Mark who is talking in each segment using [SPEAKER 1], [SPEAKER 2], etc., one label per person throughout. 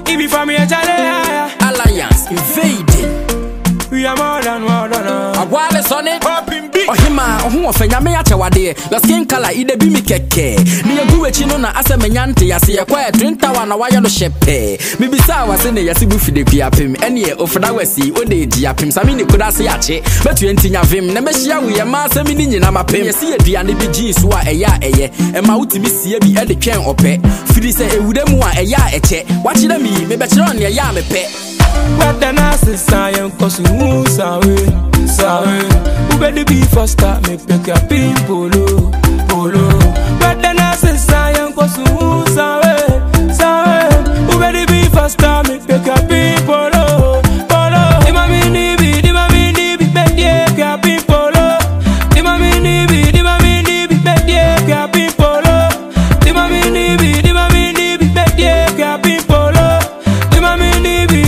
[SPEAKER 1] If you from here, Charlie,
[SPEAKER 2] Alliance invading.
[SPEAKER 1] we are more than
[SPEAKER 2] A wale sonnet. Ohima, ohu ofenya me achewade. Your skin color ide bi mi keke. Ni agu echi no na ase menyante yase ye kwa twinta wa na waye no shepe. Mi bisa wa se ne yase bu fide kuapem. Ene ye ofda wasi ode di apem. Sami ni koda se ache. Betu entinya vim. Na mehia wo ye ma sami ni nyina mapem. Yase ye duane bi jinsu a eya eye. E ma utimi sie bi e de twen ope. Fidi se ewude mu a eya eche. Wachire mi me be kire on ye ya mepe.
[SPEAKER 1] But the nurses saying cause who sawe. Who better be faster, make pick up in polo. But the nurses saying cause who sawe. Who better be faster, make pick up in polo. Di mami ni bi, bedie cap in polo. Di mami ni bi, bedie cap in polo. Di mami ni bi, bedie cap in polo. Di mami ni bi,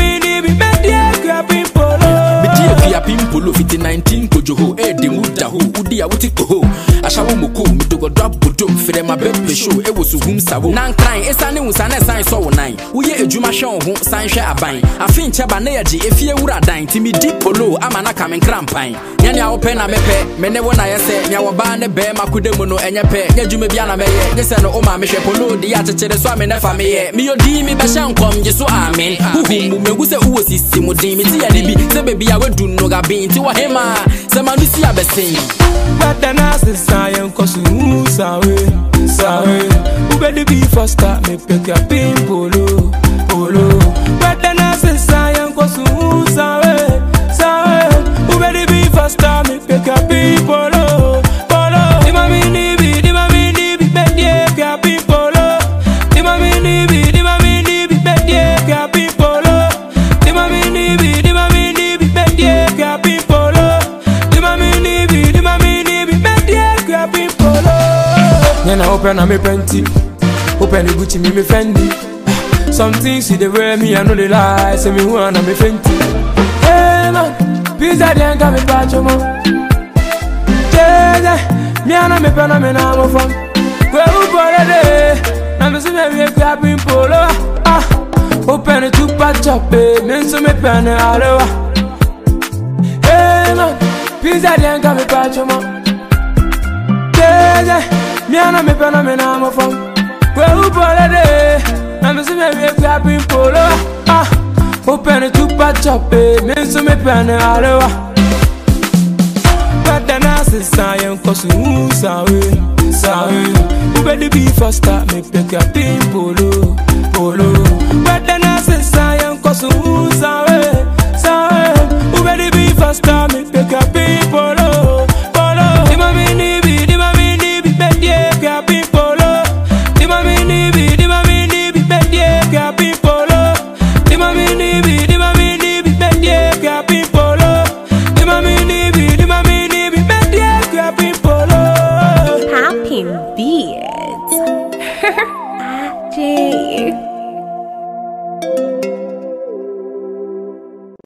[SPEAKER 1] Pimpolo 19 kojoho de muda ho udi a wuti ko ashawo moko mi dogo drop bodom fere ma bebe show e wo suhum sawo nan kran esane wusane san so wo nan uye ejuma hwe ho san hwe aban afin cheba na yaje efie wura dan timi deep polo amana kamen krampan nya ne a wo pe na mepe me ne wo na yese nya wo ba ne be makudemu no enye pe nya juma bia na meye ne se no o ma me hwe polo de ya chechere so ame na fa me ye mi odi mi be hyankom je so amen huhum megu se uwo sisi mudin mi ti ya de bi se bebi a wedu no ga bin ti wa hema se manu si abesin. But the nurses saying cause who sawe. Who better be faster, me pick up in polo. But the nurses saying cause who sawe. Who better be faster, me pick up in polo. Di mami ni bi, bedie cap in polo. Di mami ni bi, bedie cap in polo. Di mami ni bi, bedie cap in polo. Di mami ni bi, bedie cap in polo. Nyana open na me plenty. Open the Gucci me Fendi. Some things see the way me I know the lie. Say me wanna me fenty. Hey man, pizza den ka me pacho mo. Me ana me pena me na mo fam. Kwe u bole de. Na me se me cap in polo. Open it to patch up, me so me pena alewa. Hey man, pizza den ka me pacho mo. Me ana me pena me na mo fam. Kwe u bole de. Na me se me cap in polo. Open it to patch up, me so me pena alewa. But the nurses saying cause who sawe. Who better be faster, make pick up in polo.